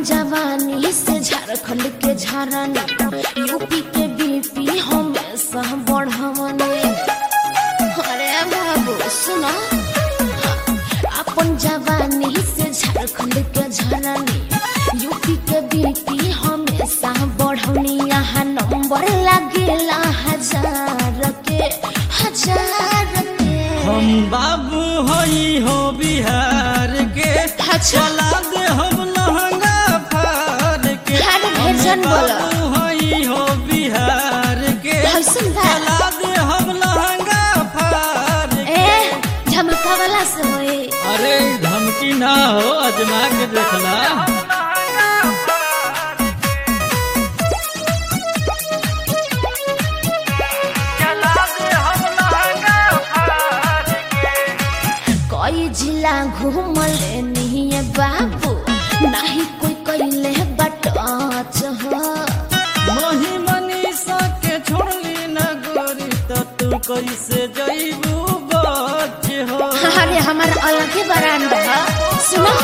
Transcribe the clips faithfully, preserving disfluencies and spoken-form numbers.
जवानी से झारखंड के झरने, यूपी के बीपी हमेशा बढ़वने। अरे बाबू सुनो, अपन जवानी से झारखंड के झरने, यूपी के बीपी हमेशा बढ़वनी। यहाँ नंबर लागेला हजार के हजार के। हम बाबू हई हो बिहार के, चला दे हम लहंगा फाड़ के। हम बाबू हई हो बिहार के, चला दे हम लहंगा फाड़ के। ए झमका वाला से होए। अरे धमकी ना हो, अजमा के देखला। कई जिला घूमल नहीं बाबू, नहीं कोई कैले बटच हो। मही मनीषा के छोड़ली न गोरी, तो तू कैसे जइबू बच हो। अरे हमार अलग बरांडा है सुनो।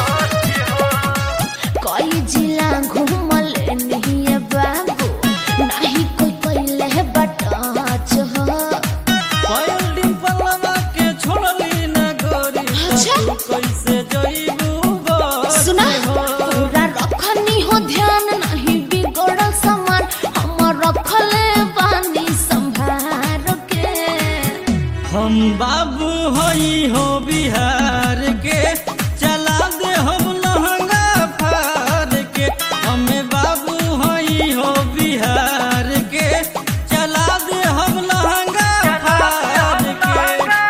कई जिला घूमल नहीं बाबू, नहीं कोई कैले बटच हो। पायल डिंपलवा के छोड़ली न गोरी, तो तू कैसे जइबू बच सुना हो। पूरा रखनी हो ध्यान, नहीं बिगड़ल सामान हम रखले बानी संभार के। हम बाबू हई हो बिहार के, चला दे हम लहंगा फाड़ के। हमें बाबू हई हो बिहार के, चला दे हम लहंगा फाड़ के।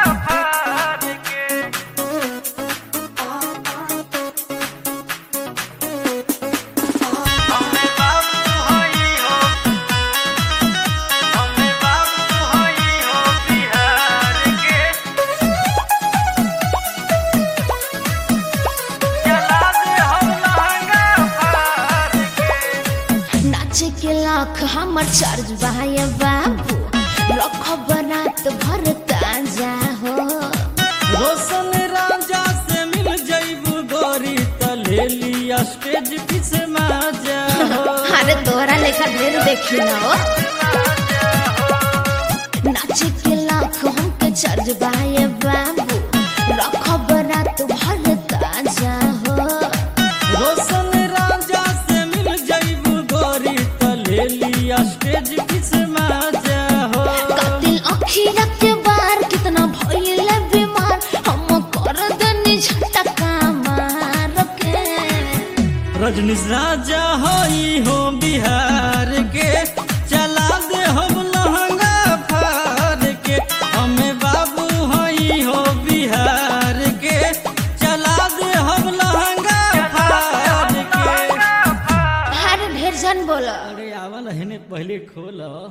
नाचे के लाख हमर चार्ज भाई बाबू, रख बरात भर ताजा हो। रोशन राजा से मिल जइबू गोरी, त ले लिया स्टेज पीछे माजा हो। अरे तोरा लेखा ढेर देखी ना हो। नाचे के लाख हमके चार्ज भाई बाबू, रख बरात भर ताजा हो। रोशन राजा से मिल जइबू गोरी, त ले लिया स्टेज पीछे माजा हो। कातिल अखिया के बार कितना भइल बीमार, हम कर देनी झटका मार के। रजनीश राजा हई हो बिहार के, चला दे हम लहंगा फाड़ के। हमें बाबू हई हो बिहार के, चला दे हम लहंगा फाड़ के। हर ढेर जन बोला। अरे आवल हने पहले खोल।